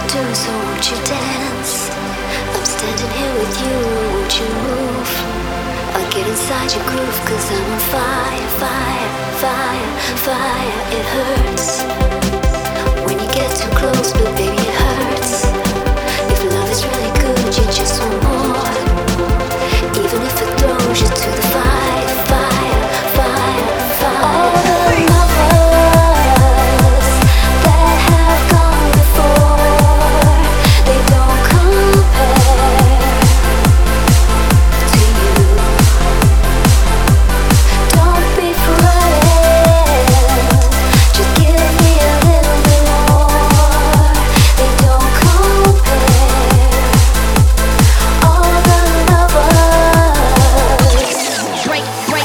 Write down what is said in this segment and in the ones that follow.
doing, so won't you dance? I'm standing here with you, won't you move? I'll get inside your groove, cause I'm on fire, fire, fire, fire. It hurts when you get too close, but baby it hurts. If love is really good, you just want more. Even if it throws you to the fire, fire, fire, fire. All the lovers that have gone before, they don't compare to you. Don't be frightened, just give me a little bit more. They don't compare. All the lovers. Break, break.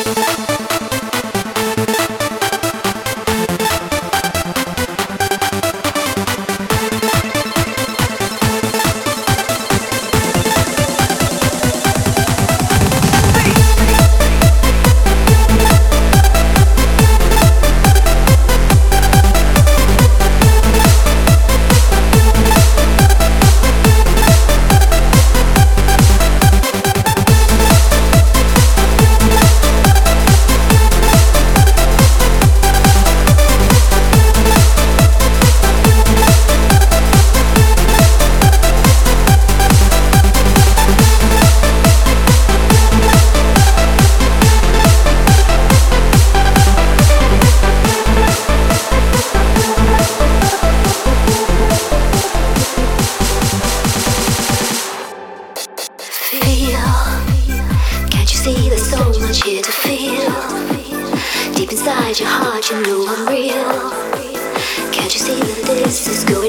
Can't you see there's so much here to feel? Deep inside your heart, you know I'm real. Can't you see that this is going